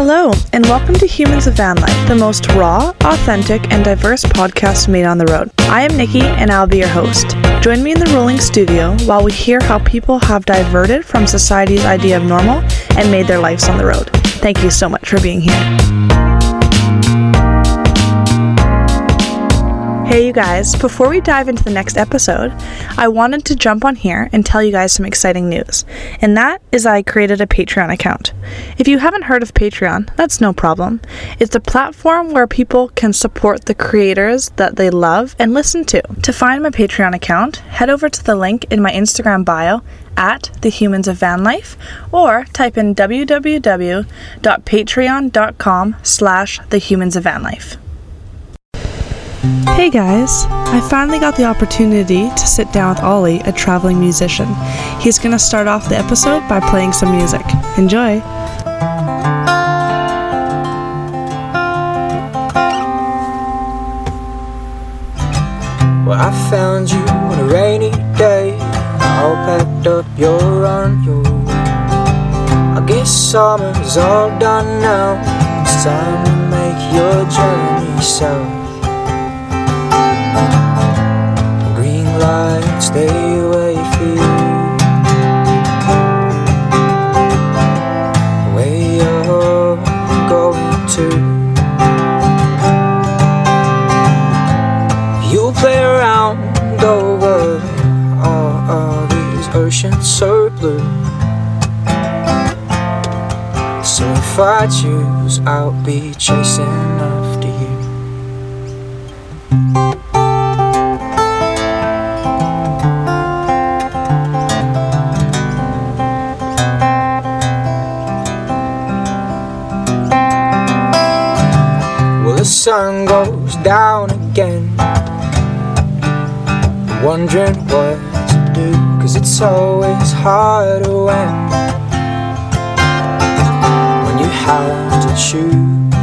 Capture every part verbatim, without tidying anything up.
Hello, and welcome to Humans of Van Life, the most raw, authentic, and diverse podcast made on the road. I am Nikki, and I'll be your host. Join me in the rolling studio while we hear how people have diverted from society's idea of normal and made their lives on the road. Thank you so much for being here. Hey you guys, before we dive into the next episode, I wanted to jump on here and tell you guys some exciting news, and that is that I created a Patreon account. If you haven't heard of Patreon, that's no problem. It's a platform where people can support the creators that they love and listen to. To find my Patreon account, head over to the link in my Instagram bio at The Humans of Van Life, or type in www.patreon.com slash The Humans of Van Life. Hey guys, I finally got the opportunity to sit down with Ollie, a traveling musician. He's going to start off the episode by playing some music. Enjoy! Well, I found you on a rainy day, all packed up, you're on your way. I guess summer's all done now, it's time to make your journey south. Green light, stay away from you. Where you're going to. You'll play around over all of these oceans so blue. So if I choose, I'll be chasing after you. The sun goes down again, I'm wondering what to do, 'cause it's always harder when When you have to choose.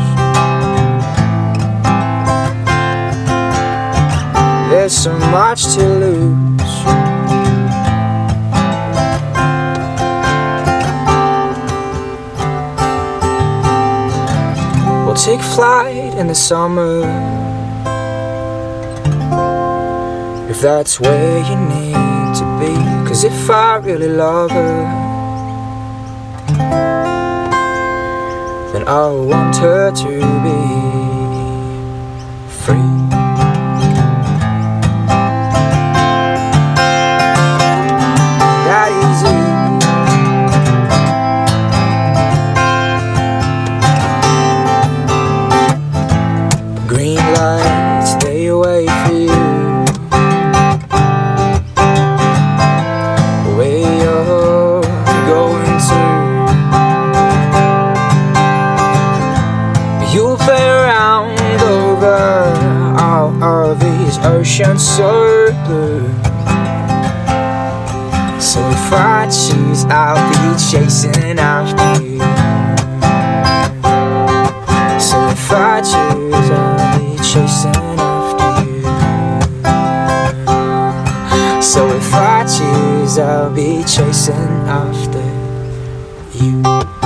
There's so much to lose. We'll take flight in the summer, if that's where you need to be. 'Cause if I really love her, then I want her to be free. That easy. Green light, stay away from you. Where you're going to. You'll play around over all of these oceans so blue. So if I choose, I'll be chasing after you. So if I choose, I'll chasing after you. So if I choose, I'll be chasing after you.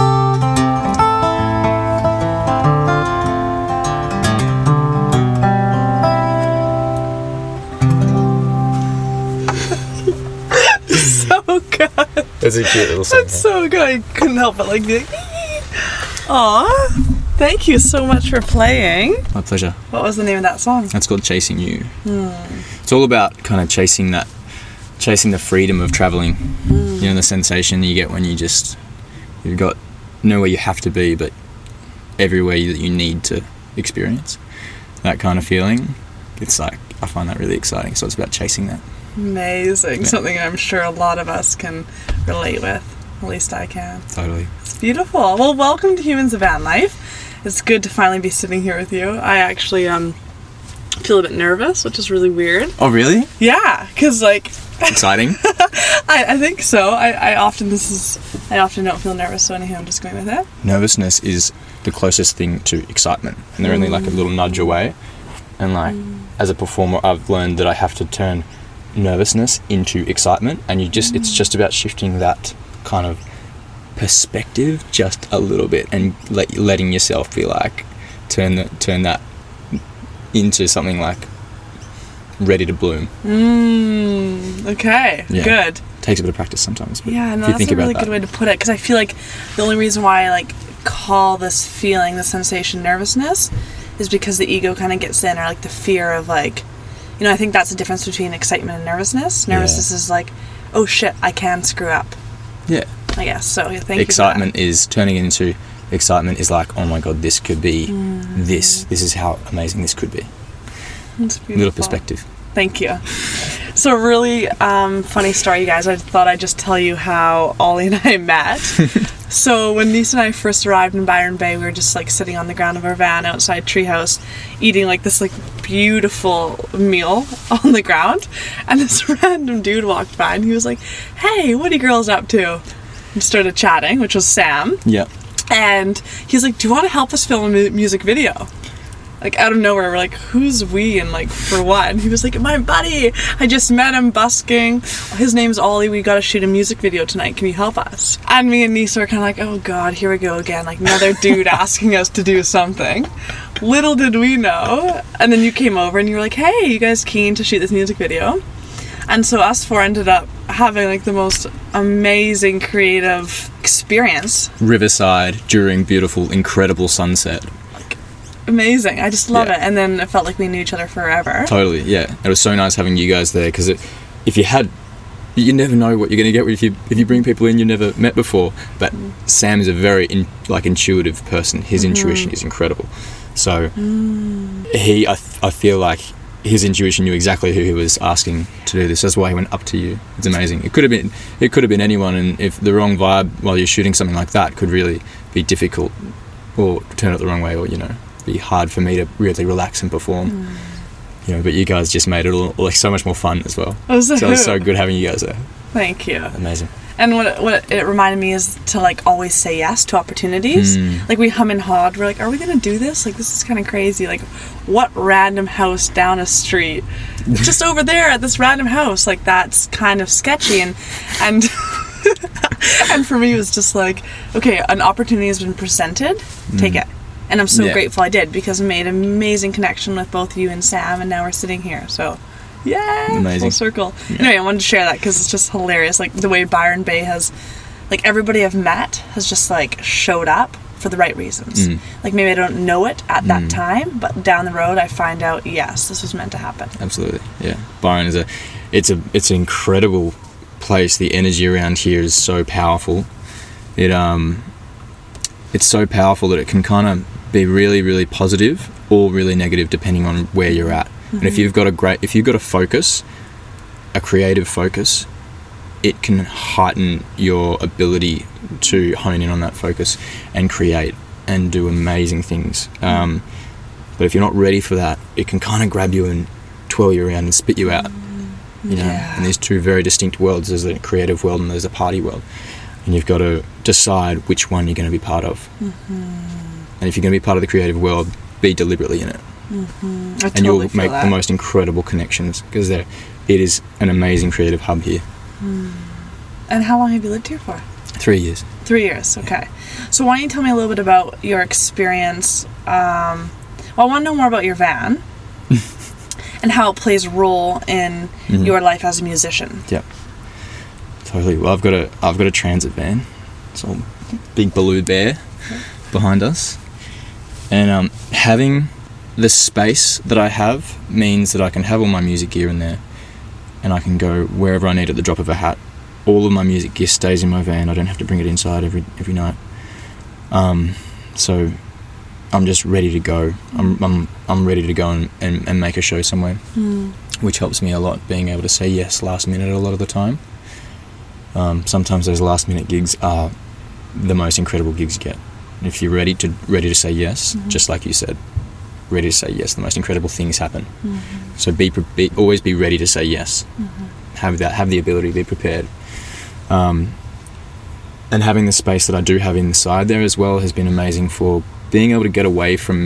So good. That's a cute little song. That's so good. I couldn't help but like being Aw. Thank you so much for playing. My pleasure. What was the name of that song? That's called Chasing You. Hmm. It's all about kind of chasing that, chasing the freedom of traveling. Mm. You know, the sensation you get when you just, you've got nowhere you have to be, but everywhere that you need to experience. That kind of feeling. It's like, I find that really exciting. So it's about chasing that. Amazing. Yeah. Something I'm sure a lot of us can relate with. At least I can. Totally. It's beautiful. Well, welcome to Humans of Van Life. It's good to finally be sitting here with you. I actually um feel a bit nervous, which is really weird. Oh, really? Yeah, because like... Exciting? I, I think so. I, I often, this is, I often don't feel nervous, so anyhow, I'm just going with it. Nervousness is the closest thing to excitement, and they're mm. only like a little nudge away. And like, mm. as a performer, I've learned that I have to turn nervousness into excitement, and you just, mm. it's just about shifting that kind of perspective just a little bit, and let, letting yourself be like turn the, turn that into something like ready to bloom. Mm, okay, Yeah. good. Takes a bit of practice sometimes. But Yeah, no, if you that's think a about really that. good way to put it, because I feel like the only reason why I like call this feeling, the sensation, nervousness, is because the ego kind of gets in, or like the fear of like, you know, I think that's the difference between excitement and nervousness. Nervousness Yeah. is like, oh shit, I can screw up, Yeah. I guess. So yeah, thank Excitement is turning into excitement is like, oh my god, this could be Mm. this. This is how amazing this could be. you for that. That's Little beautiful. perspective. Thank you. So really um, funny story, you guys. I thought I'd just tell you how Ollie and I met. So when Nisa and I first arrived in Byron Bay, we were just like sitting on the ground of our van outside Treehouse, eating like this like beautiful meal on the ground, and this random dude walked by and he was like, "Hey, what are you girls up to?" And started chatting, which was Sam, Yeah. and he's like, "Do you want to help us film a mu- music video?" Like out of nowhere, we're like, who's we and like for what? And he was like, my buddy, I just met him busking. His name's Ollie. We got to shoot a music video tonight. Can you help us? And me and Nisa are kind of like, oh God, here we go again. Like another dude asking us to do something. Little did we know. And then you came over and you were like, hey, you guys keen to shoot this music video? And so us four ended up having like the most amazing creative experience. Riverside during beautiful, incredible sunset. Amazing. I just love Yeah. it. And then it felt like we knew each other forever. Totally, yeah. It was so nice having you guys there, because if you had, you never know what you're going to get if you if you bring people in you've never met before. But Mm. Sam is a very in, like intuitive person. His Mm-hmm. intuition is incredible. So Mm. he, I, I feel like his intuition knew exactly who he was asking to do this. That's why he went up to you. It's amazing. It could have been it could have been anyone, and if the wrong vibe while you're shooting something like that could really be difficult, or turn it the wrong way, or you know. Be hard for me to really relax and perform, Mm. you know. But you guys just made it all like so much more fun as well. Oh, so- So it's so good having you guys there. Thank you. Amazing. And what it, what it reminded me is to like always say yes to opportunities. Mm. Like we hum and hawed. We're like, are we gonna do this? Like this is kind of crazy. Like, what random house down a street, just over there at this random house? Like that's kind of sketchy. And and and for me it was just like, okay, an opportunity has been presented. Take it. And I'm so Yeah. grateful I did, because I made an amazing connection with both you and Sam, and now we're sitting here. So, yeah, Amazing. full circle. Anyway, I wanted to share that because it's just hilarious. Like the way Byron Bay has, like everybody I've met has just like showed up for the right reasons. Mm. Like maybe I don't know it at that Mm. time, but down the road I find out, yes, this was meant to happen. Absolutely, yeah. Byron is a, it's a, it's an incredible place. The energy around here is so powerful. It um, it's so powerful that it can kind of be really, really positive or really negative depending on where you're at. Mm-hmm. And if you've got a great, if you've got a focus, a creative focus, it can heighten your ability to hone in on that focus and create and do amazing things. Um, but if you're not ready for that, it can kind of grab you and twirl you around and spit you out. You know, Yeah. and there's two very distinct worlds. There's a creative world and there's a party world. And you've got to decide which one you're going to be part of. And if you're going to be part of the creative world, be deliberately in it. I And totally you'll feel make that. the most incredible connections, because there, it is an amazing creative hub here. And how long have you lived here for? Three years. Three years, okay. So why don't you tell me a little bit about your experience? Um, well, I want to know more about your van and how it plays a role in Mhm. your life as a musician. Yep. Totally. Well, I've got a I've got a transit van. It's all big Baloo Bear behind us, and um, having the space that I have means that I can have all my music gear in there, and I can go wherever I need at the drop of a hat. All of my music gear stays in my van. I don't have to bring it inside every every night. Um, so I'm just ready to go. I'm I'm I'm ready to go and, and, and make a show somewhere, which helps me a lot, being able to say yes last minute a lot of the time. Um, sometimes those last minute gigs are the most incredible gigs you get. And if you're ready to ready to say yes, Mhm. just like you said, ready to say yes, the most incredible things happen. Mhm. So be, pre- be always be ready to say yes. Mhm. Have that, have the ability to be prepared. Um, and having the space that I do have inside there as well has been amazing for being able to get away from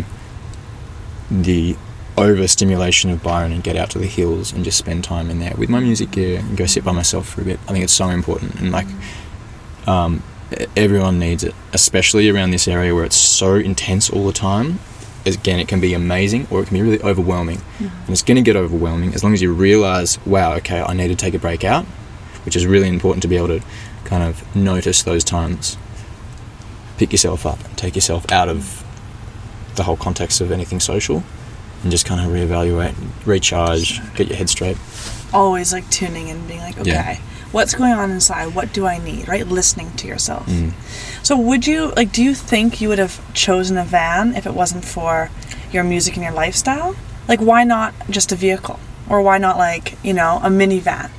the overstimulation of Byron and get out to the hills and just spend time in there with my music gear and go sit by myself for a bit. I think it's so important. And like, um, everyone needs it, especially around this area where it's so intense all the time. Again, it can be amazing or it can be really overwhelming. Mm-hmm. And it's going to get overwhelming as long as you realise, wow, okay, I need to take a break out, which is really important to be able to kind of notice those times. Pick yourself up and take yourself out of the whole context of anything social and just kind of reevaluate, recharge, get your head straight. Always like tuning in and being like, okay, yeah. what's going on inside? What do I need? Right? Listening to yourself. Mm. So would you, like, do you think you would have chosen a van if it wasn't for your music and your lifestyle? Like, why not just a vehicle? Or why not, like, you know, a minivan?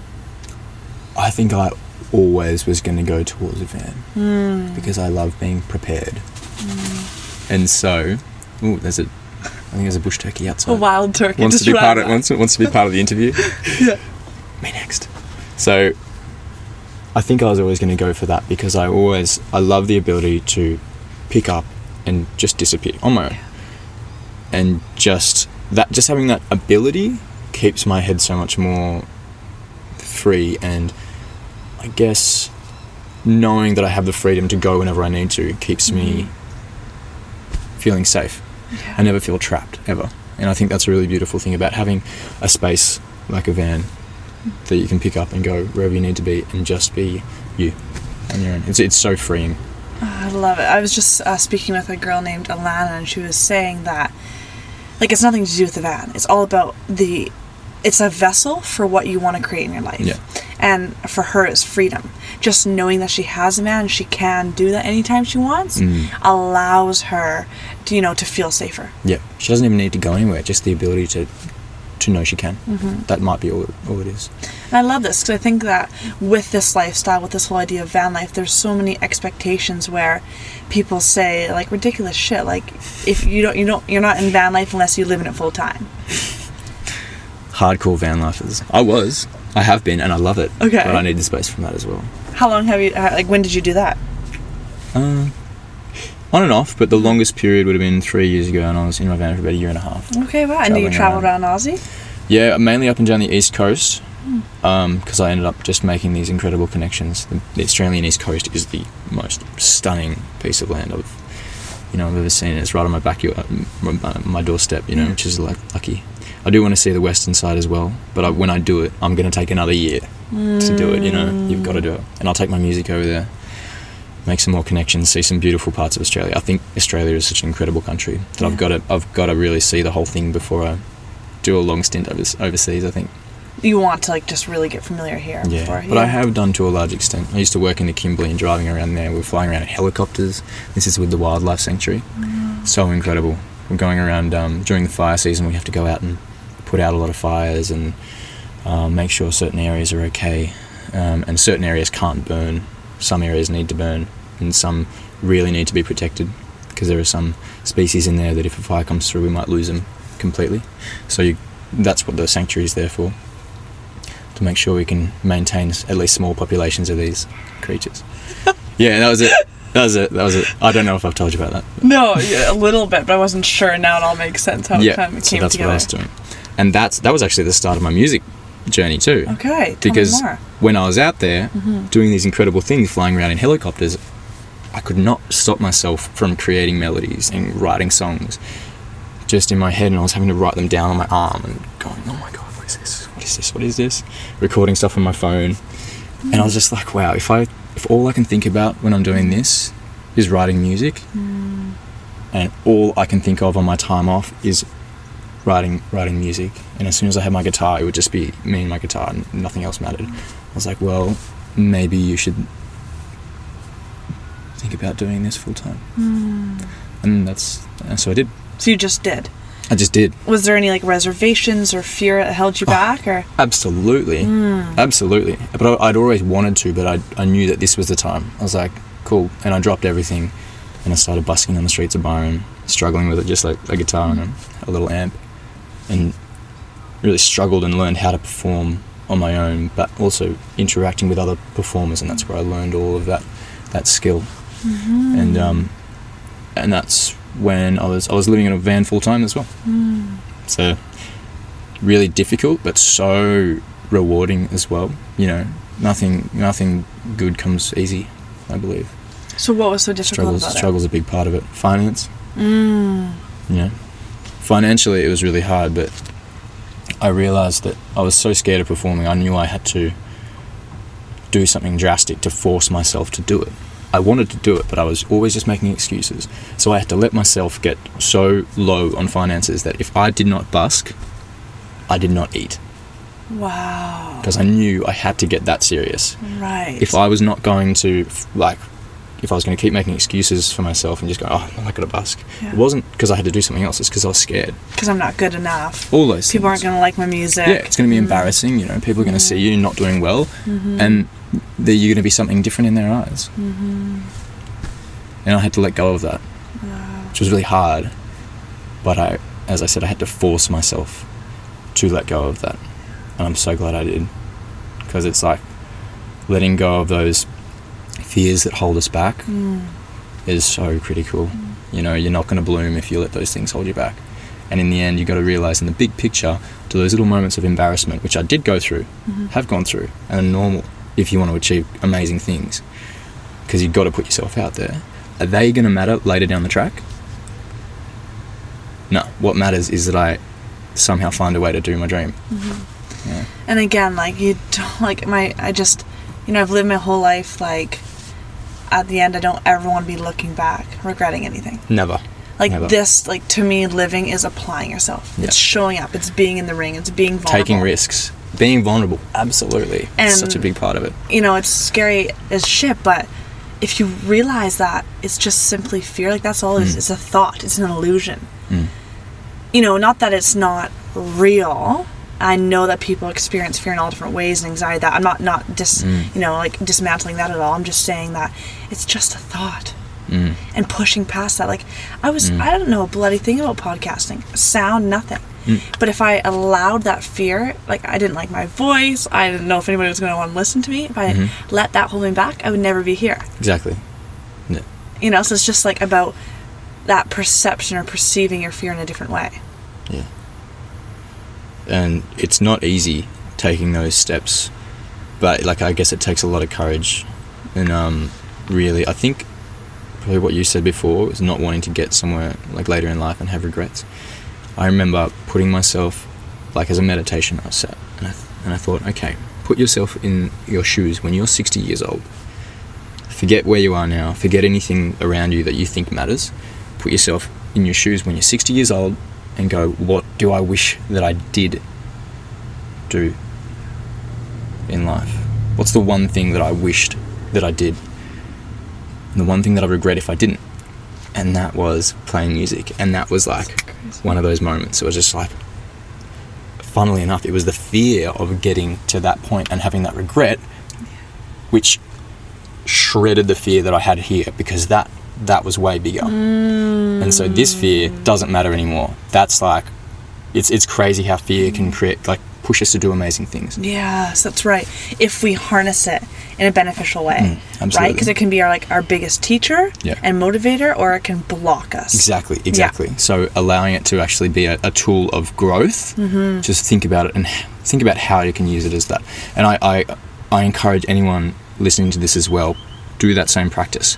I think I always was going to go towards a van mm. because I love being prepared. Mm. And so, ooh, there's a, I think there's a bush turkey outside. A wild turkey. Wants to be part of, wants, wants to be part of the interview. Yeah. Me next. So, I think I was always going to go for that because I always, I love the ability to pick up and just disappear on my own. And just that, just having that ability keeps my head so much more free, and I guess knowing that I have the freedom to go whenever I need to keeps mm-hmm. me feeling safe. Yeah. I never feel trapped, ever. And I think that's a really beautiful thing about having a space like a van that you can pick up and go wherever you need to be and just be you on your own. It's it's so freeing. Oh, I love it. I was just uh, speaking with a girl named Alana, and she was saying that, like, it's nothing to do with the van. It's all about the, it's a vessel for what you want to create in your life. Yeah. And for her, it's freedom. Just knowing that she has a van and she can do that anytime she wants mm. allows her to, you know, to feel safer. Yeah. She doesn't even need to go anywhere. Just the ability to to know she can. Mm-hmm. That might be all, all it is. And I love this because I think that with this lifestyle, with this whole idea of van life, there's so many expectations where people say like ridiculous shit. Like, if you don't, you don't, you're not in van life unless you live in it full time. Hardcore van lifers. I was. I have been, and I love it. Okay. But I need the space from that as well. How long have you? Like, when did you do that? Uh, on and off, but the longest period would have been three years ago, and I was in my van for about a year and a half. Okay, wow. And did you travel around, around Aussie? Yeah, mainly up and down the East Coast, because um, I ended up just making these incredible connections. The, the Australian East Coast is the most stunning piece of land I've, you know, I've ever seen. It's right on my backyard, my, my doorstep, you know, which is like lucky. I do want to see the western side as well, but I, when I do it, I'm going to take another year mm. to do it, you know. You've got to do it. And I'll take my music over there, make some more connections, see some beautiful parts of Australia. I think Australia is such an incredible country that yeah. I've got to I've got to really see the whole thing before I do a long stint over, overseas, I think. You want to, like, just really get familiar here yeah. before. But yeah. I have done to a large extent. I used to work in the Kimberley and driving around there. We were flying around in helicopters. This is with the Wildlife Sanctuary. Mm. So incredible. We're going around um, during the fire season. We have to go out and put out a lot of fires and um, make sure certain areas are okay, um, and certain areas can't burn. Some areas need to burn, and some really need to be protected because there are some species in there that if a fire comes through we might lose them completely. So you, that's what the sanctuary is there for, to make sure we can maintain at least small populations of these creatures. Yeah, that was it. That was it. That was it. I don't know if I've told you about that. No, yeah, a little bit, but I wasn't sure. Now it all makes sense how yeah, it kind of so came that's together. What I was doing. And that's that was actually the start of my music journey too. Okay, tell because me more. When I was out there mm-hmm. doing these incredible things, flying around in helicopters, I could not stop myself from creating melodies and writing songs just in my head, and I was having to write them down on my arm and going, oh my god, what is this? What is this? What is this? Recording stuff on my phone, mm. and I was just like, wow, if I if all I can think about when I'm doing this is writing music, mm. and all I can think of on my time off is writing writing music, and as soon as I had my guitar, it would just be me and my guitar and nothing else mattered. I was like, well, maybe you should think about doing this full time. Mm. And that's so I did. So you just did? I just did. Was there any like reservations or fear that held you back? Oh, or absolutely. Mm. Absolutely. But I, I'd always wanted to, but I I knew that this was the time. I was like, cool. And I dropped everything and I started busking on the streets of Byron, struggling with it, just like a guitar and a, a little amp, and really struggled and learned how to perform on my own, but also interacting with other performers, and that's where I learned all of that that skill. Mm-hmm. And um, and that's when I was I was living in a van full time as well. Mm. So really difficult, but so rewarding as well. You know, nothing nothing good comes easy. I believe. So what was so difficult Struggles, about struggle's a big part of it. Finance. it? Mm. You know, financially it was really hard, but I realised that I was so scared of performing. I knew I had to do something drastic to force myself to do it. I wanted to do it, but I was always just making excuses. So I had to let myself get so low on finances that if I did not busk, I did not eat. Wow. Because I knew I had to get that serious. Right. If I was not going to, like, if I was going to keep making excuses for myself and just go, oh, I'm not going to busk. Yeah. It wasn't because I had to do something else. It's because I was scared. Because I'm not good enough. All those People things. aren't going to like my music. Yeah, it's going to be Mm. embarrassing. You know, people are going to see you not doing well, Mhm. and that you're going to be something different in their eyes. Mhm. And I had to let go of that, Wow. which was really hard. But I, as I said, I had to force myself to let go of that, and I'm so glad I did, because it's like letting go of those fears that hold us back Mm. is so critical. You know, you're not going to bloom if you let those things hold you back. And in the end, you got to realize in the big picture, to those little moments of embarrassment, which I did go through, Mhm. have gone through, and are normal if you want to achieve amazing things, because you've got to put yourself out there. Are they going to matter later down the track? No. What matters is that I somehow find a way to do my dream. Mm-hmm. Yeah. And again, like, you don't, like, my, I just, you know, I've lived my whole life, like, at the end, I don't ever want to be looking back, regretting anything. Never. Like, Never. this, like, to me, living is applying yourself. Yeah. It's showing up. It's being in the ring. It's being vulnerable. Taking risks. Being vulnerable. Absolutely. And- It's such a big part of it. You know, it's scary as shit, but if you realize that it's just simply fear, like, that's all it is. Mm. It's a thought. It's an illusion. Mm. You know, not that it's not real. I know that people experience fear in all different ways and anxiety. That I'm not not dis, Mm. you know, like dismantling that at all. I'm just saying that it's just a thought. Mm. And pushing past that. Like, I was, Mm. I don't know a bloody thing about podcasting. Sound, nothing. Mm. But if I allowed that fear, like, I didn't like my voice, I didn't know if anybody was going to want to listen to me. If I Mhm. let that hold me back, I would never be here. Exactly. Yeah. You know, so it's just like about that perception or perceiving your fear in a different way. Yeah. And it's not easy taking those steps, but like I guess it takes a lot of courage. And um, really, I think probably what you said before is not wanting to get somewhere like later in life and have regrets. I remember putting myself, like, as a meditation, I sat and I, th- and I thought, okay, put yourself in your shoes when you're sixty years old. Forget where you are now. Forget anything around you that you think matters. Put yourself in your shoes when you're sixty years old and go, what do I wish that I did do in life? What's the one thing that I wished that I did? And the one thing that I regret if I didn't. And that was playing music. And that was like one of those moments. It was just like, funnily enough, it was the fear of getting to that point and having that regret, which shredded the fear that I had here, because that that was way bigger. Mm. And so this fear doesn't matter anymore. That's like, it's it's crazy how fear can create, like, push us to do amazing things. Yes, that's right. If we harness it in a beneficial way, Mm, absolutely. right? Because it can be our like our biggest teacher Yeah. and motivator, or it can block us. Exactly, exactly. So allowing it to actually be a, a tool of growth, Mm-hmm. just think about it and h- think about how you can use it as that. And I, I, I encourage anyone listening to this as well, do that same practice.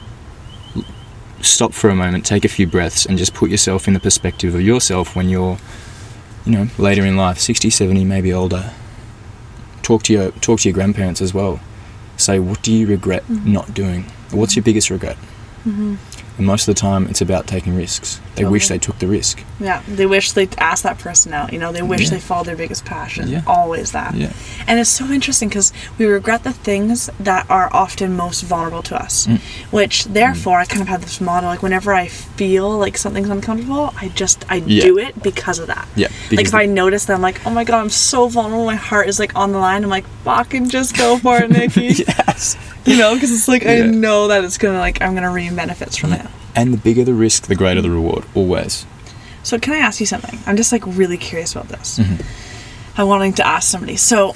L- Stop for a moment, take a few breaths, and just put yourself in the perspective of yourself when you're, you know, later in life, sixty, seventy, maybe older. Talk to your talk to your grandparents as well. Say, what do you regret Mm-hmm. not doing? What's your biggest regret? Mm-hmm. And most of the time, it's about taking risks. They wish Totally. they took the risk. Yeah, they wish they'd ask that person out. You know, they wish Yeah. they followed their biggest passion. Yeah. Always that. Yeah. And it's so interesting because we regret the things that are often most vulnerable to us. Mm. Which, therefore, I kind of have this model, like, whenever I feel like something's uncomfortable, I just, I Yeah. do it because of that. Yeah. Like, because if I notice that I'm like, oh my god, I'm so vulnerable, my heart is, like, on the line, I'm like, fucking just go for it, Nikki. yes. You know, because it's like, I Yeah. know that it's gonna, like, I'm gonna reap benefits from it. And the bigger the risk, the greater the reward, always. So can I ask you something? I'm just, like, really curious about this. Mhm. I'm wanting to ask somebody. So,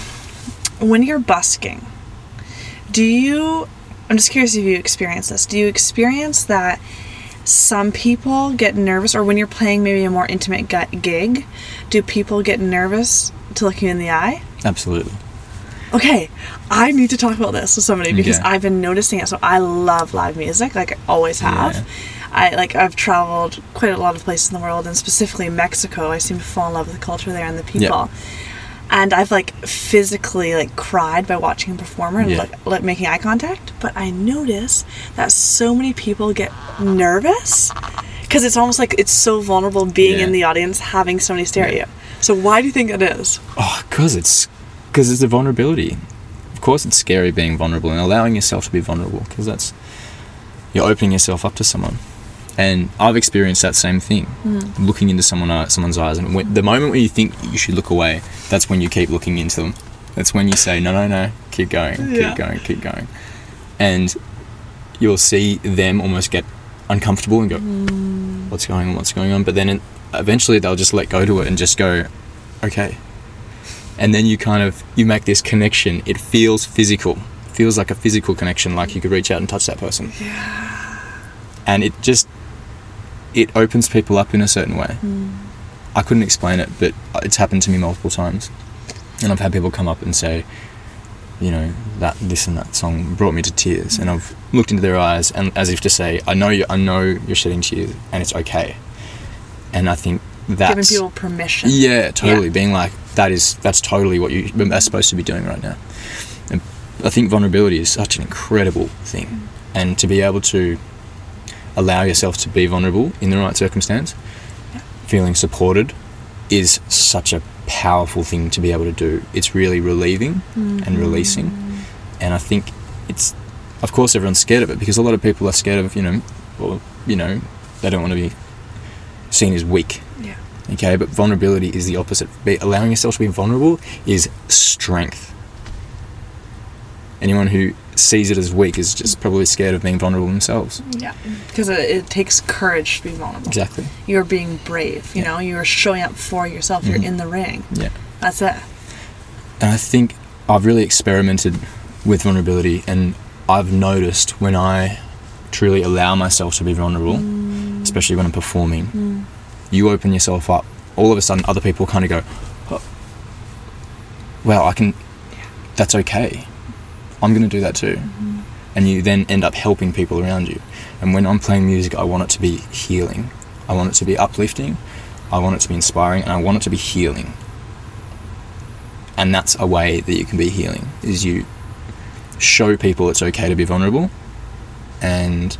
when you're busking, do you, I'm just curious if you experience this, do you experience that some people get nervous, or when you're playing maybe a more intimate gu- gig, do people get nervous to look you in the eye? Absolutely. Okay, I need to talk about this with somebody because Okay. I've been noticing it. So I love live music, like I always have. Yeah. I like I've traveled quite a lot of places in the world, and specifically Mexico. I seem to fall in love with the culture there and the people. Yeah. And I've like physically like cried by watching a performer and Yeah. like, like making eye contact. But I notice that so many people get nervous because it's almost like it's so vulnerable being Yeah. in the audience, having somebody stare at Yeah. you. So why do you think it is? Oh, because it's because it's a vulnerability. Of course, it's scary being vulnerable and allowing yourself to be vulnerable, because that's you're opening yourself up to someone. And I've experienced that same thing, Mm. looking into someone uh, someone's eyes, and when, the moment when you think you should look away, that's when you keep looking into them. That's when you say, no, no, no, keep going, Yeah. keep going, keep going, and you'll see them almost get uncomfortable and go, Mm. what's going on, what's going on? But then it, eventually they'll just let go to it and just go, okay. And then you kind of, you make this connection. It feels physical. Feels like a physical connection, like you could reach out and touch that person. Yeah. And it just, it opens people up in a certain way. Mm. I couldn't explain it, but it's happened to me multiple times. And I've had people come up and say, you know, that this and that song brought me to tears. And I've looked into their eyes and as if to say, I know you, I know you're shedding tears, and it's okay. And I think that's Giving people permission. yeah, totally. Yeah. Being like, that is that's totally what you are supposed to be doing right now. And I think vulnerability is such an incredible thing, Mm. and to be able to allow yourself to be vulnerable in the right circumstance, Yeah. feeling supported, is such a powerful thing to be able to do. It's really relieving Mm. and releasing, and I think it's, of course, everyone's scared of it because a lot of people are scared of, you know, or you know, they don't want to be seen as weak. Yeah. Okay, but vulnerability is the opposite. Be, allowing yourself to be vulnerable is strength. Anyone who sees it as weak is just probably scared of being vulnerable themselves. Yeah. Because it, it takes courage to be vulnerable. Exactly. You're being brave, you Yeah. know, you're showing up for yourself, Mhm. you're in the ring. Yeah. That's it. And I think I've really experimented with vulnerability, and I've noticed when I truly allow myself to be vulnerable, Mm. especially when I'm performing, Mm. you open yourself up. All of a sudden, other people kind of go, oh, well, I can, that's okay. I'm going to do that too. Mm-hmm. And you then end up helping people around you. And when I'm playing music, I want it to be healing. I want it to be uplifting. I want it to be inspiring, and I want it to be healing. And that's a way that you can be healing, is you show people it's okay to be vulnerable. And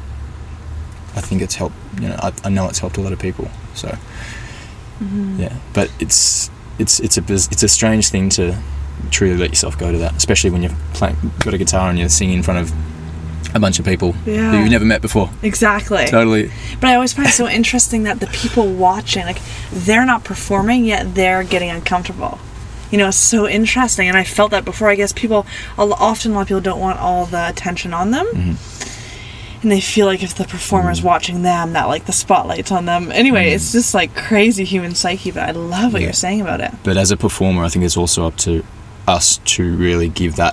I think it's helped, you know, I, I know it's helped a lot of people. So, Mhm. yeah. But it's, it's, it's a, biz- it's a strange thing to truly let yourself go to that, especially when you're playing, got a guitar and you're singing in front of a bunch of people Yeah. who you've never met before. Exactly. Totally. But I always find it so interesting that the people watching, like, they're not performing, yet they're getting uncomfortable. You know, it's so interesting. And I felt that before. I guess people, a lo- often a lot of people don't want all the attention on them. Mhm. And they feel like if the performer's Mm. watching them, that, like, the spotlight's on them. Anyway, Mm. it's just, like, crazy human psyche. But I love what Yeah. you're saying about it. But as a performer, I think it's also up to us to really give that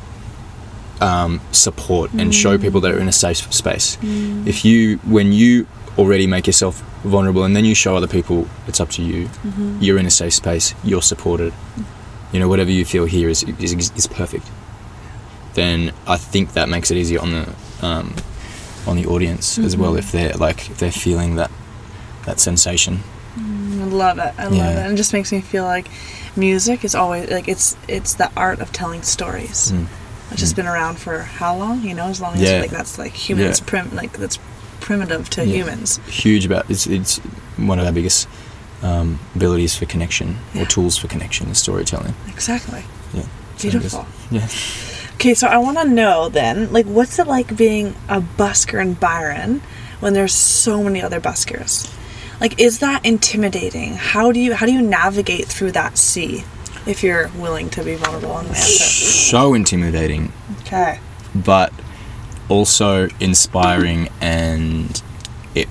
um, support and show people that are in a safe space. If you, when you already make yourself vulnerable and then you show other people it's up to you, you're in a safe space, you're supported, you know, whatever you feel here is is, is perfect, then I think that makes it easier on the um, on the audience as well, if they're like if they're feeling that that sensation. I love it. I love Yeah. it. And it just makes me feel like music is always, like, it's it's the art of telling stories. Mm. Which has Mm. been around for how long? You know, as long as, Yeah. like, that's, like, humans, Yeah. prim, like, that's primitive to Yeah. humans. Huge about it's it's one of our biggest um, abilities for connection, Yeah. or tools for connection, is storytelling. Exactly. Yeah. So Beautiful. Yeah. Okay, so I want to know then, like, what's it like being a busker in Byron when there's so many other buskers? Like, is that intimidating? How do you how do you navigate through that sea? If you're willing to be vulnerable and answer. So intimidating, Okay. but also inspiring, and it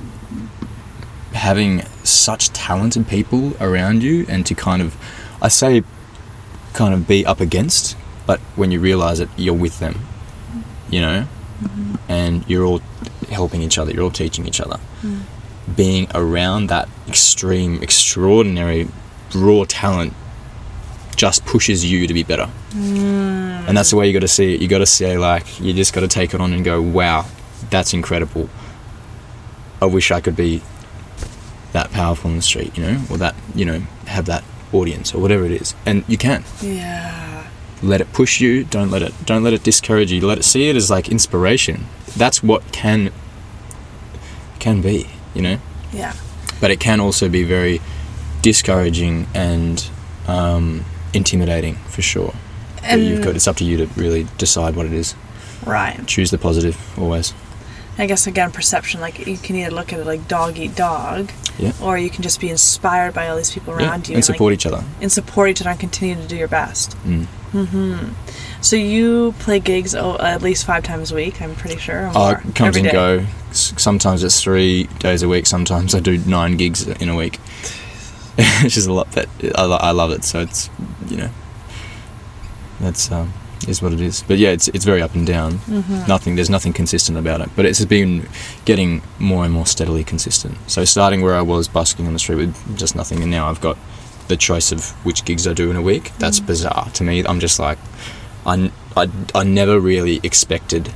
having such talented people around you, and to kind of, I say, kind of be up against, but when you realize it, you're with them, you know, Mm-hmm. and you're all helping each other, you're all teaching each other. Mm. Being around that extreme, extraordinary, raw talent just pushes you to be better. Mm. And that's the way you got to see it. You got to say, like, you just got to take it on and go, wow, that's incredible. I wish I could be that powerful in the street, you know, or that, you know, have that audience or whatever it is. And you can. Yeah. Let it push you. Don't let it, don't let it discourage you. Let it, see it as like inspiration. That's what can, can be, you know? Yeah. But it can also be very discouraging and um, intimidating for sure. And But you've got, it's up to you to really decide what it is. right. Choose the positive always. I guess again, perception. Like you can either look at it like dog eat dog, Yeah. or you can just be inspired by all these people Yeah, around you and support like, each other. and support each other and continue to do your best. Mm. Mm-hmm. So you play gigs oh, at least five times a week, I'm pretty sure. Or Oh, more, it comes every and day. go. S- Sometimes it's three days a week. Sometimes I do nine gigs in a week. It's just a lot. But I, lo- I love it. So it's, you know, that's um, is what it is. But yeah, it's it's very up and down. Mm-hmm. Nothing. There's nothing consistent about it. But it's been getting more and more steadily consistent. So starting where I was busking on the street with just nothing, and now I've got the choice of which gigs I do in a week. That's Mm. bizarre to me. I'm just like, I, I, I never really expected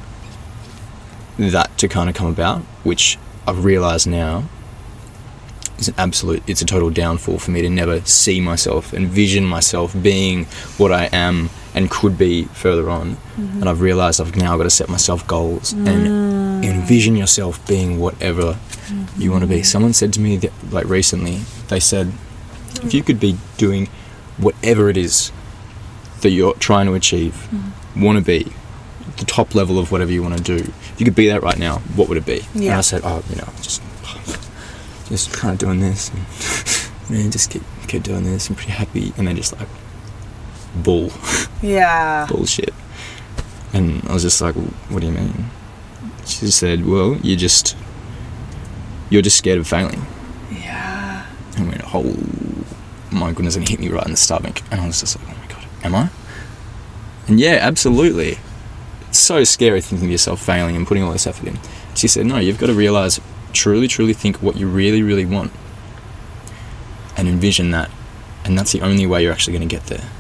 that to kind of come about, which I've realised now is an absolute, it's a total downfall for me to never see myself, envision myself being what I am and could be further on. Mm-hmm. And I've realised I've now got to set myself goals and envision yourself being whatever Mm-hmm. you want to be. Someone said to me that, like recently, they said, if you could be doing whatever it is that you're trying to achieve, Mm-hmm. want to be, the top level of whatever you want to do, if you could be that right now, what would it be? And Yeah. I said, oh, you know, just just kind of doing this, and you know, just keep keep doing this, and pretty happy, and then just like bull Yeah. bullshit. And I was just like, what do you mean? She said, well, you just you're just scared of failing. Yeah. I went, oh my goodness, and it hit me right in the stomach. And I was just like, oh my god, am I? And yeah, absolutely. It's so scary thinking of yourself failing and putting all this effort in. She said, no, you've got to realise, truly, truly think what you really, really want. And envision that. And that's the only way you're actually going to get there.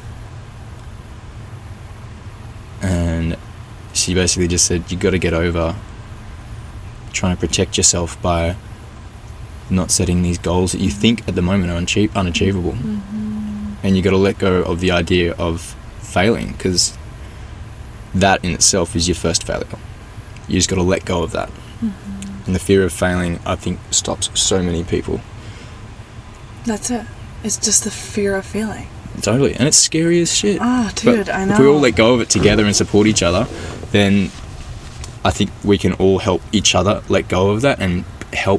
And she basically just said, you've got to get over trying to protect yourself by not setting these goals that you think at the moment are unachie- unachievable. Mm-hmm. And you got to let go of the idea of failing, because that in itself is your first failure. You just got to let go of that. Mm-hmm. And the fear of failing, I think, stops so many people. That's it. It's just the fear of failing. Totally. And it's scary as shit. Oh, dude, But I know. if we all let go of it together and support each other, then I think we can all help each other let go of that and help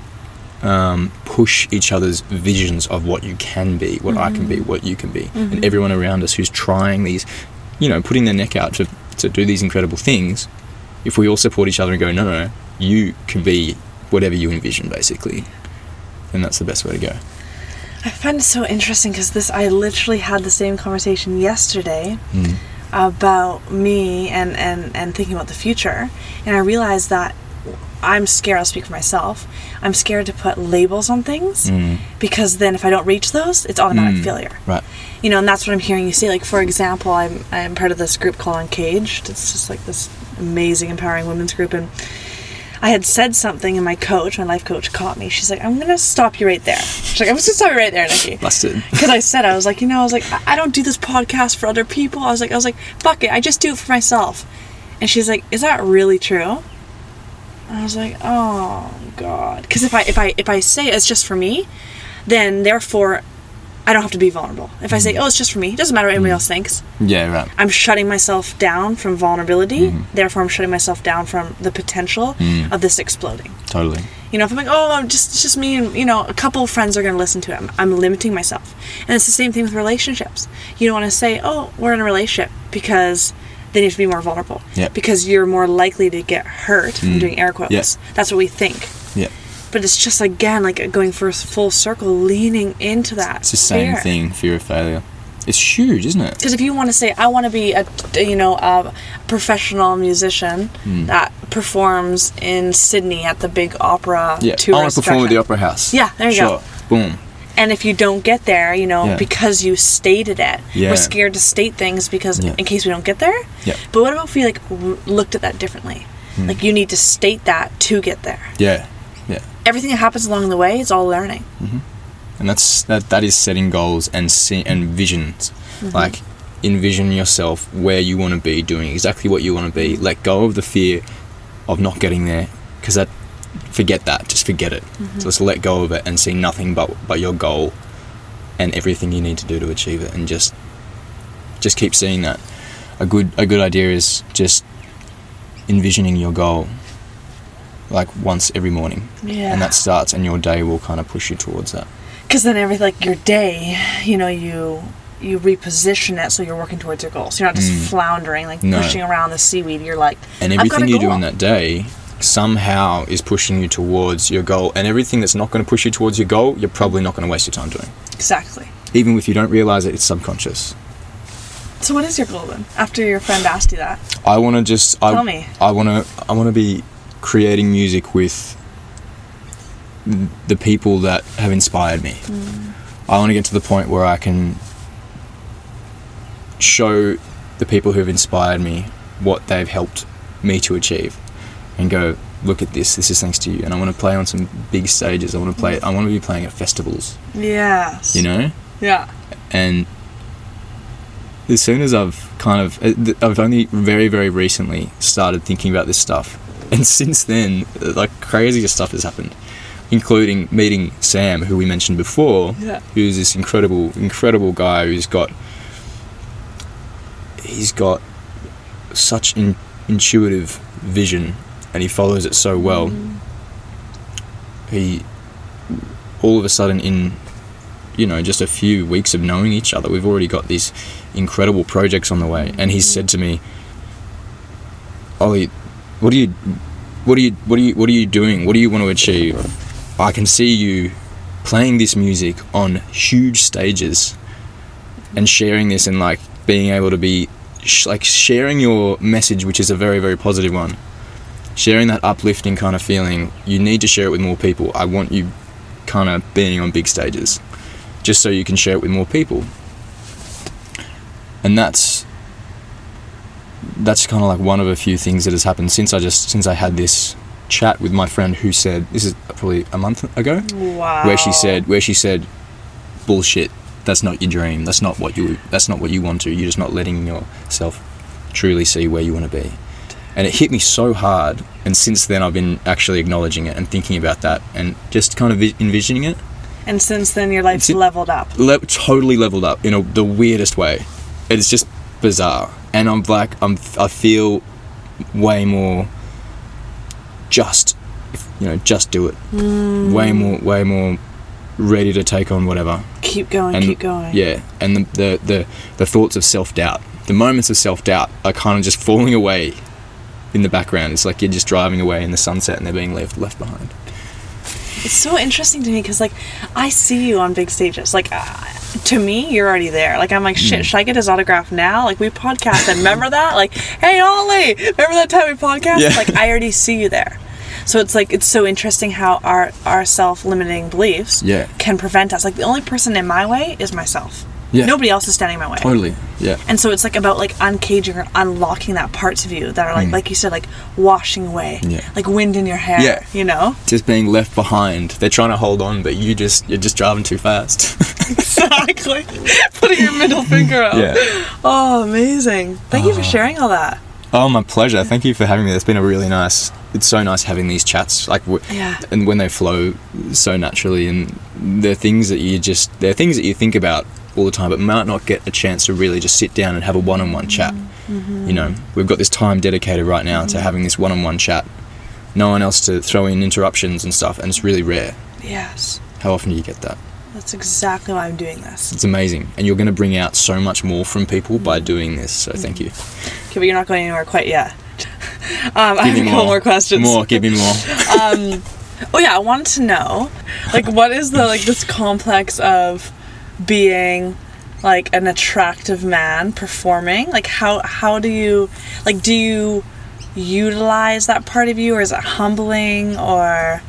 um, push each other's visions of what you can be, what I can be, what you can be. Mm-hmm. And everyone around us who's trying these, you know, putting their neck out to, to do these incredible things, if we all support each other and go, no, no, no, you can be whatever you envision, basically, then that's the best way to go. I find it so interesting because this, I literally had the same conversation yesterday Mm. about me and, and, and thinking about the future. And I realized that I'm scared, I'll speak for myself, I'm scared to put labels on things Mm. because then if I don't reach those, it's automatic Mm. failure. Right. You know, and that's what I'm hearing you say. Like, for example, I'm I'm part of this group called Uncaged. It's just like this amazing, empowering women's group. And I had said something, and my coach, my life coach, caught me. She's like, I'm going to stop you right there. She's like, I'm just going to stop you right there, Nikki. Busted. Because I said, I was like, you know, I was like, I I don't do this podcast for other people. I was like, I was like, fuck it, I just do it for myself. And she's like, is that really true? And I was like, oh God. Because if I if I if I say it's just for me, then therefore I don't have to be vulnerable. If I say, oh, it's just for me, it doesn't matter what anybody else thinks. Yeah, right. I'm shutting myself down from vulnerability. Mhm. Therefore, I'm shutting myself down from the potential Mm. of this exploding. Totally. You know, if I'm like, oh, I'm just it's just me and, you know, a couple of friends are going to listen to it. I'm, I'm limiting myself. And it's the same thing with relationships. You don't want to say, oh, we're in a relationship because then you have to be more vulnerable. Yeah. Because you're more likely to get hurt. I'm Mm. doing air quotes. Yeah. That's what we think. Yeah. But it's just, again, like going for a full circle, leaning into that. It's the same fear. thing, fear of failure. It's huge, isn't it? Because if you want to say, I want to be a, you know, a professional musician Mm. that performs in Sydney at the big opera Yeah. I tourist want to perform with the attraction. Opera House. Yeah, there you sure. go. Boom. And if you don't get there, you know, Yeah. because you stated it, Yeah. we're scared to state things because Yeah. in case we don't get there. Yeah. But what about if we like r- looked at that differently? Hmm. Like you need to state that to get there. Yeah. Yeah. Everything that happens along the way is all learning. And that's that that is setting goals and see, and visions. Mm-hmm. Like envision yourself where you want to be, doing exactly what you want to be. Let go of the fear of not getting there, because that forget that just forget it. Mm-hmm. So just let go of it and see nothing but but your goal and everything you need to do to achieve it, and just just keep seeing that. A good a good idea is just envisioning your goal like once every morning. Yeah. And that starts, and your day will kind of push you towards that. Because then every like your day, you know, you you reposition it so you're working towards your goals. You're not just Mm. floundering, like No. pushing around the seaweed. You're like, And I've got everything a you do goal. in that day somehow is pushing you towards your goal, and everything that's not going to push you towards your goal, you're probably not going to waste your time doing. Exactly. Even if you don't realize it, it's subconscious. So what is your goal then? After your friend asked you that, I want to just I, Tell me. I want to I want to be creating music with the people that have inspired me. Mm. I want to get to the point where I can show the people who have inspired me what they've helped me to achieve, and go, look at this, this is thanks to you. And I want to play on some big stages. I want to play I want to be playing at festivals, yes, you know? yeah, And as soon as I've kind of I've only very very recently started thinking about this stuff, and since then like crazier stuff has happened, including meeting Sam, who we mentioned before, Yeah. who's this incredible incredible guy who's got he's got such in, intuitive vision, and he follows it so well. Mm. He all of a sudden, in you know just a few weeks of knowing each other, we've already got these incredible projects on the way. And he's said to me, Ollie, what do you what do you what do you what are you doing what do you want to achieve? I can see you playing this music on huge stages and sharing this, and like being able to be sh- like sharing your message, which is a very very positive one, sharing that uplifting kind of feeling. You need to share it with more people. I want you kind of being on big stages just so you can share it with more people. And that's that's kind of like one of a few things that has happened since I just since I had this chat with my friend, who said, this is probably a month ago, wow. where she said where she said bullshit, that's not your dream, that's not what you that's not what you want to, you're just not letting yourself truly see where you want to be. And it hit me so hard, and since then I've been actually acknowledging it and thinking about that and just kind of vi- envisioning it. And since then, your life's It's- leveled up. Le- totally leveled up in a, the weirdest way. It's just bizarre, and I'm like I'm I feel way more just, you know, just do it. Mm. Way more, way more ready to take on whatever. Keep going, And keep going. yeah, and the the the, the thoughts of self doubt, the moments of self doubt are kind of just falling away in the background. It's like you're just driving away in the sunset, and they're being left left behind. It's so interesting to me because, like, I see you on big stages. Like, uh, to me, you're already there. Like, I'm like, shit, Mm. should I get his autograph now? Like, we podcasted. Remember that? Like, hey, Ollie, remember that time we podcasted? Yeah. Like, I already see you there. So it's like, it's so interesting how our, our self-limiting beliefs Yeah. can prevent us. Like, the only person in my way is myself. Yeah. Nobody else is standing in my way. Totally. Yeah. And so it's like about like uncaging or unlocking that parts of you that are like, Mm. like you said, like washing away, Yeah. like wind in your hair, Yeah. you know? Just being left behind. They're trying to hold on, but you just you're just driving too fast. Exactly. Putting your middle finger out. Yeah. Oh, amazing. Thank you for sharing all that. Oh, my pleasure. Thank you for having me. It's been a really nice. It's so nice having these chats, like, w- Yeah. and when they flow so naturally, and they're things that you just they're things that you think about all the time, but might not get a chance to really just sit down and have a one-on-one chat. Mm-hmm. You know, we've got this time dedicated right now to having this one-on-one chat. No one else to throw in interruptions and stuff, and it's really rare. Yes. How often do you get that? That's exactly why I'm doing this. It's amazing, and you're going to bring out so much more from people by doing this. So thank you. Okay, but you're not going anywhere quite yet. Um, I have Give a me couple more. more questions. More. Give me more. um, oh yeah, I wanted to know, like, what is the like this complex of being like an attractive man performing? Like, how how do you like do you utilize that part of you, or is it humbling, or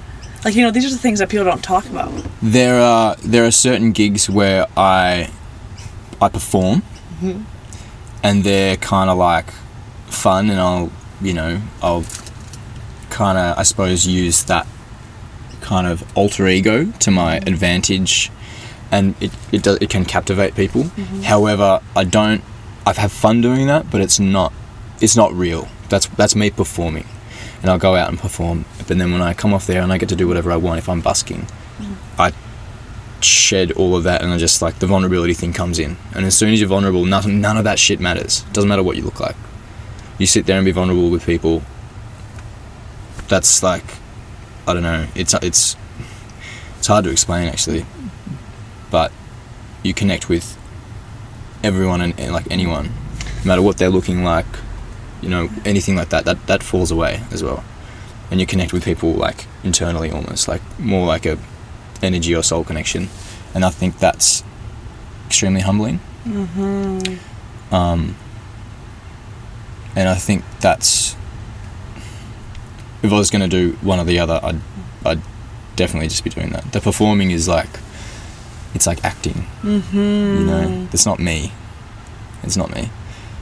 Like, you know, these are the things that people don't talk about. There are there are certain gigs where I I perform, Mm-hmm. and they're kind of like fun, and I'll you know I'll kind of I suppose use that kind of alter ego to my advantage, and it it does it can captivate people. Mm-hmm. However, I don't I've had fun doing that, but it's not it's not real. That's that's me performing, and I'll go out and perform. But then when I come off there and I get to do whatever I want, if I'm busking, Mm. I shed all of that, and I just like the vulnerability thing comes in. And as soon as you're vulnerable, nothing, none of that shit matters. Doesn't matter what you look like. You sit there and be vulnerable with people. That's like, I don't know. It's it's it's hard to explain actually, but you connect with everyone and, and like anyone, no matter what they're looking like. You know, anything like that, that, that falls away as well. And you connect with people like internally almost, like more like a energy or soul connection. And I think that's extremely humbling. Mm-hmm. Um, and I think that's, if I was going to do one or the other, I'd, I'd definitely just be doing that. The performing is like, it's like acting, Mm-hmm. you know, it's not me. It's not me.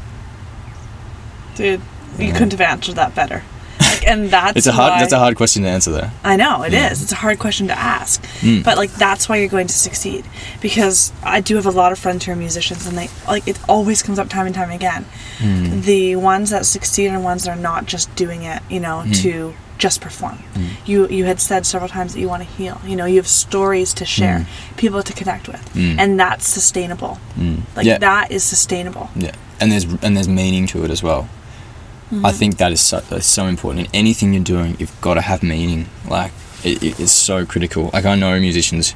Dude, you Yeah. couldn't have answered that better. Like, and that's It's a hard, why, that's a hard question to answer there. I know, it is. Yeah. It's a hard question to ask. Mm. But, like, that's why you're going to succeed. Because I do have a lot of friends who are musicians, and they, like, it always comes up time and time again. Mm. The ones that succeed are ones that are not just doing it, you know, Mm. to just perform. Mm. You you had said several times that you want to heal. You know, you have stories to share, Mm. people to connect with. Mm. And that's sustainable. Mm. Like, yeah. that is sustainable. Yeah, and there's and there's meaning to it as well. Mm-hmm. I think that is so, that's so important. In anything you're doing, you've got to have meaning. Like, it, it is so critical. Like, I know musicians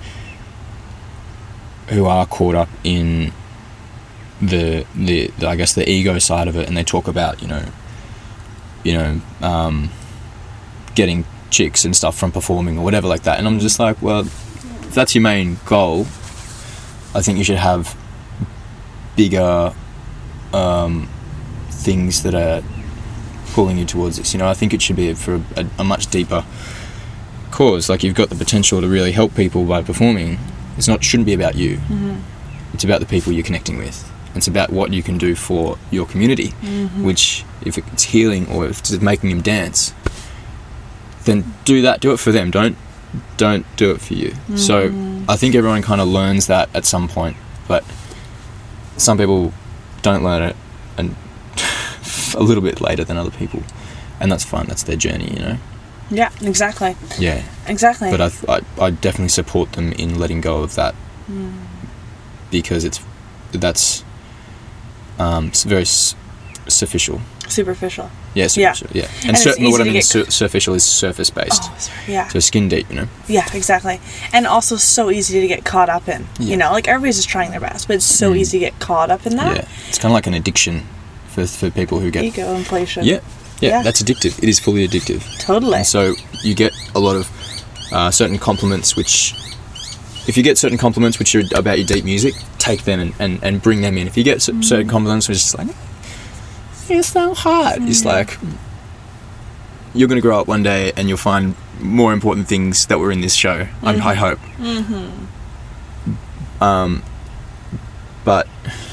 who are caught up in the, the the I guess the ego side of it, and they talk about you know, you know, um, getting chicks and stuff from performing or whatever like that. And I'm just like, well, if that's your main goal, I think you should have bigger um, things that are pulling you towards this. You know, I think it should be for a, a much deeper cause. Like, you've got the potential to really help people by performing. It's not shouldn't be about you. Mm-hmm. It's about the people you're connecting with. It's about what you can do for your community. Mm-hmm. Which, if it's healing or if it's making them dance, then do that. Do it for them. Don't don't do it for you. Mm-hmm. So I think everyone kind of learns that at some point, but some people don't learn it and a little bit later than other people, and that's fine. That's their journey, you know. Yeah, exactly. Yeah, Exactly. but I, I I definitely support them in letting go of that, Mm. because it's that's um it's very s- superficial. Superficial. Yeah, superficial. Yeah, and, And it's certainly what I easy to mean get su- superficial is surface based. Oh, sorry. Yeah. So skin deep, you know. Yeah, exactly. And also so easy to get caught up in. Yeah. You know, like everybody's just trying their best, but it's so Mm. easy to get caught up in that. Yeah, it's kind of like an addiction for for people who get. Ego inflation. Yeah, yeah, Yeah. that's addictive. It is fully addictive. Totally. And so you get a lot of uh, certain compliments, which, if you get certain compliments which are about your deep music, take them and, and, and bring them in. If you get c- certain compliments which is just like, you're so hot, it's like, you're going to grow up one day and you'll find more important things that were in this show, I, I hope. Mm-hmm. Um, but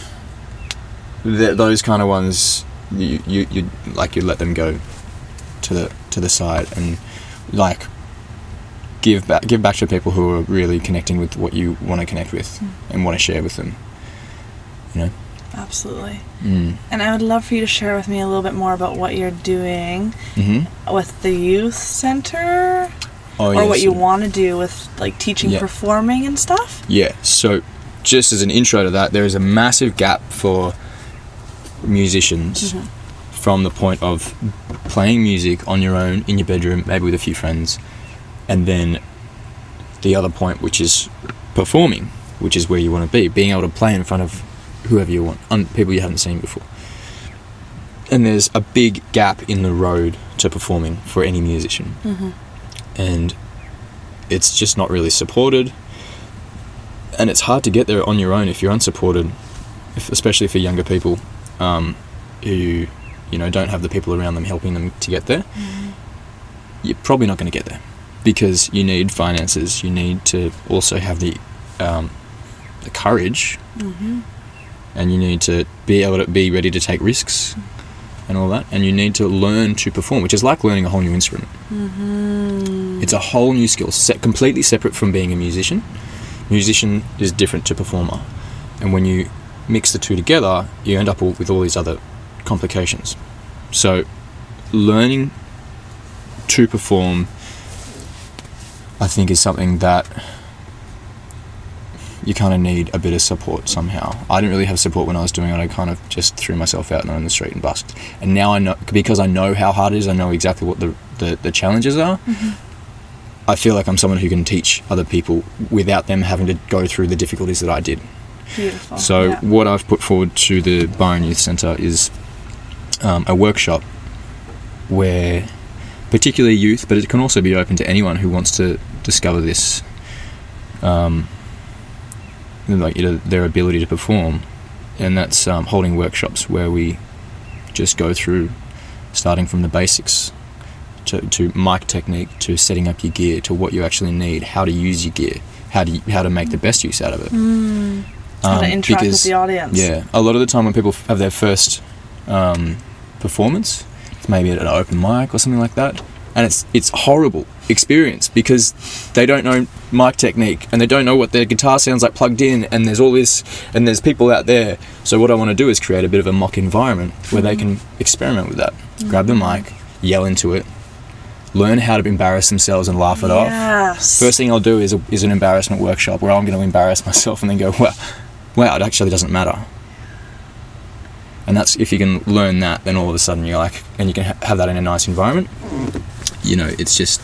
th- those kind of ones, you, you you like you let them go to the to the side and like give back give back to people who are really connecting with what you want to connect with Mm. and want to share with them. You know. Absolutely. Mm. And I would love for you to share with me a little bit more about what you're doing Mhm. with the youth center, Oh, or yes. what you want to do with like teaching Yeah. performing and stuff. Yeah, so just as an intro to that, there is a massive gap for musicians Mhm. from the point of playing music on your own in your bedroom, maybe with a few friends, and then the other point, which is performing, which is where you want to be, being able to play in front of whoever you want, on people you haven't seen before. And there's a big gap in the road to performing for any musician. Mm-hmm. And it's just not really supported, and it's hard to get there on your own if you're unsupported, if, especially for younger people um, who you know don't have the people around them helping them to get there. Mm-hmm. You're probably not going to get there. because you need finances. You need to also have the um, the courage, mm-hmm. and you need to be able to be ready to take risks and all that. And you need to learn to perform, which is like learning a whole new instrument. Mm-hmm. It's a whole new skill, set completely separate from being a musician. Musician is different to performer, and when you mix the two together, you end up all, with all these other complications. So learning to perform, I think, is something that you kind of need a bit of support somehow. I didn't really have support when I was doing it. I kind of just threw myself out on the street and busked. And now I know, because I know how hard it is, I know exactly what the, the, the challenges are. Mm-hmm. I feel like I'm someone who can teach other people without them having to go through the difficulties that I did. Beautiful. So yeah. what I've put forward to the Byron Youth Centre is um, a workshop where, particularly youth, but it can also be open to anyone who wants to discover this, um, like, you know, their ability to perform, and that's um, holding workshops where we just go through, starting from the basics to, to mic technique, to setting up your gear, to what you actually need, how to use your gear, how to how to make the best use out of it. Mm. How to Um, interact because, with the audience. Yeah, a lot of the time when people have their first um, performance, it's maybe at an open mic or something like that, and it's it's horrible experience because they don't know mic technique and they don't know what their guitar sounds like plugged in, and there's all this, and there's people out there. So what I want to do is create a bit of a mock environment where mm. they can experiment with that. Mm. Grab the mic, yell into it, learn how to embarrass themselves and laugh it yes. off. First thing I'll do is a, is an embarrassment workshop where I'm going to embarrass myself and then go, wow, wow, it actually doesn't matter. And that's, if you can learn that, then all of a sudden you're like, and you can ha- have that in a nice environment. You know, it's just,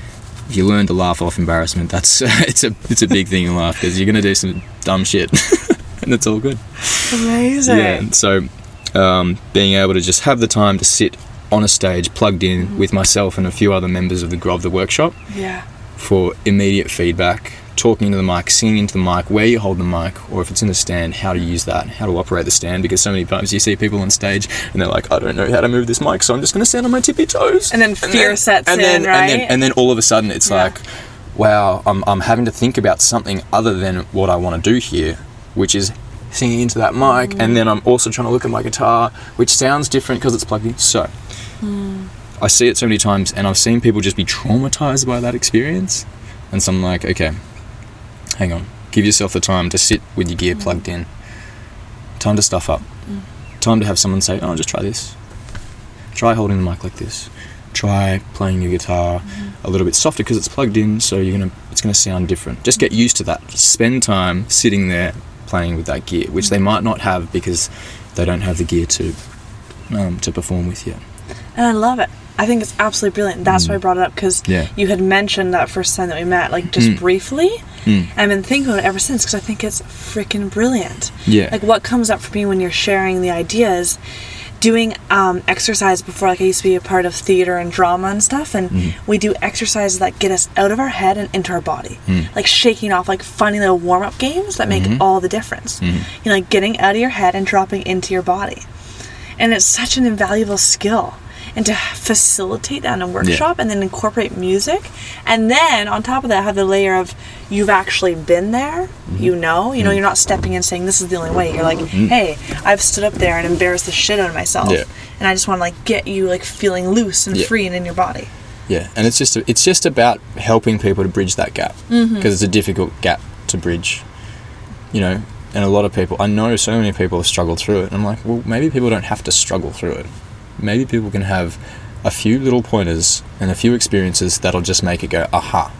if you learn to laugh off embarrassment, that's uh, it's a it's a big thing in life, because you're going to do some dumb shit, and it's all good. Amazing. Yeah. And so, um, being able to just have the time to sit on a stage, plugged in mm-hmm. with myself and a few other members of the of the workshop. Yeah. For immediate feedback, talking into the mic, singing into the mic, where you hold the mic, or if it's in the stand, how to use that, how to operate the stand, because so many times you see people on stage and they're like, I don't know how to move this mic, so I'm just going to stand on my tippy toes. And then fear and then, sets and in, then, right? And then, and then all of a sudden it's yeah. like, wow, I'm, I'm having to think about something other than what I want to do here, which is singing into that mic, mm. and then I'm also trying to look at my guitar, which sounds different because it's plugged in. So mm. I see it so many times, and I've seen people just be traumatized by that experience. And so I'm like, okay, hang on. Give yourself the time to sit with your gear mm. plugged in. Time to stuff up. Mm. Time to have someone say, oh, just try this. Try holding the mic like this. Try playing your guitar mm. a little bit softer because it's plugged in, so you're gonna it's gonna sound different. Just get used to that. Spend time sitting there playing with that gear, which mm. they might not have because they don't have the gear to um, to perform with yet. And I love it. I think it's absolutely brilliant. That's mm. why I brought it up, because yeah. you had mentioned that first time that we met, like just mm. briefly. Mm. And I've been thinking about it ever since, because I think it's freaking brilliant. Yeah. Like what comes up for me when you're sharing the ideas, doing um, exercise before, like I used to be a part of theater and drama and stuff, and mm. we do exercises that get us out of our head and into our body. Mm. Like shaking off, like funny little warm-up games that make mm-hmm. all the difference. Mm. You know, like getting out of your head and dropping into your body. And it's such an invaluable skill. And to facilitate that in a workshop yeah. and then incorporate music, and then on top of that have the layer of you've actually been there, mm-hmm. you know, you know, mm-hmm. you're not stepping in saying this is the only way. You're like, mm-hmm. hey, I've stood up there and embarrassed the shit out of myself, yeah. and I just want to like get you like feeling loose and yeah. free and in your body. Yeah, and it's just it's just about helping people to bridge that gap, because mm-hmm. it's a difficult gap to bridge, you know. And a lot of people, I know so many people have struggled through it, and I'm like, well, maybe people don't have to struggle through it. Maybe people can have a few little pointers and a few experiences that'll just make it go, aha.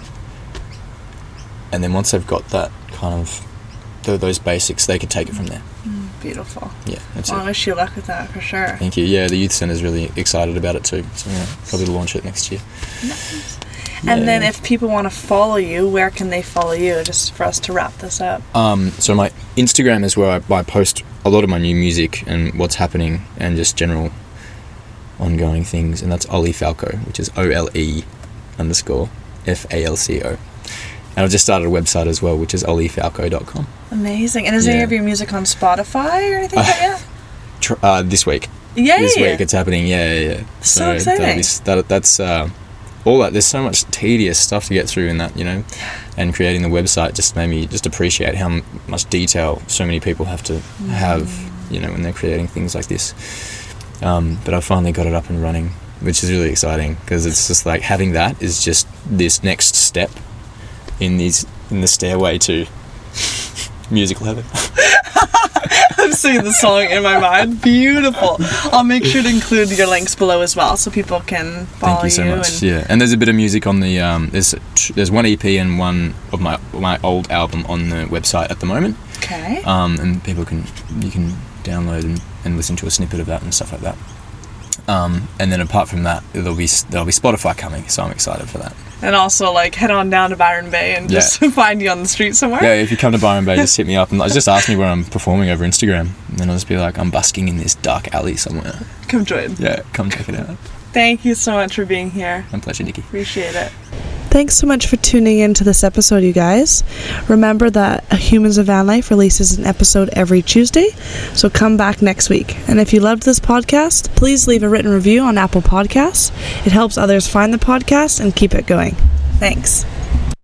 And then once they've got that kind of, th- those basics, they can take it from there. Mm, beautiful. Yeah, that's well, it. I wish you luck with that, for sure. Thank you. Yeah, the Youth Centre's really excited about it too. So yeah, probably launch it next year. Nice. And yeah. then if people want to follow you, where can they follow you, just for us to wrap this up? Um, so my Instagram is where I, I post a lot of my new music and what's happening and just general ongoing things, and that's Ollie Falco, which is O L E underscore F A L C O. And I've just started a website as well, which is ollie falco dot com. Amazing. And is yeah. any of your music on Spotify or anything uh, like that? Tr- uh, this week. Yay! This week it's happening, yeah, yeah, yeah. So, so exciting. Be, that, that's, uh, all that. There's so much tedious stuff to get through in that, you know, and creating the website just made me just appreciate how m- much detail so many people have to mm. have, you know, when they're creating things like this. Um, but I finally got it up and running, which is really exciting, because it's just like having that is just this next step in these in the stairway to musical heaven. I'm singing the song in my mind. Beautiful. I'll make sure to include your links below as well, so people can follow you. Thank you so you much. and yeah, and there's a bit of music on the um, there's there's one E P and one of my my old album on the website at the moment. Okay. Um, and people can you can download and, and listen to a snippet of that and stuff like that. Um, and then apart from that, there'll be there'll be Spotify coming, so I'm excited for that. And also, like, head on down to Byron Bay and just yeah. find you on the street somewhere. Yeah, if you come to Byron Bay, just hit me up and just ask me where I'm performing over Instagram. And then I'll just be like, I'm busking in this dark alley somewhere. Come join. Yeah, come check it out. Thank you so much for being here. My pleasure, Nikki. Appreciate it. Thanks so much for tuning in to this episode, you guys. Remember that Humans of Van Life releases an episode every Tuesday, so come back next week. And if you loved this podcast, please leave a written review on Apple Podcasts. It helps others find the podcast and keep it going. Thanks.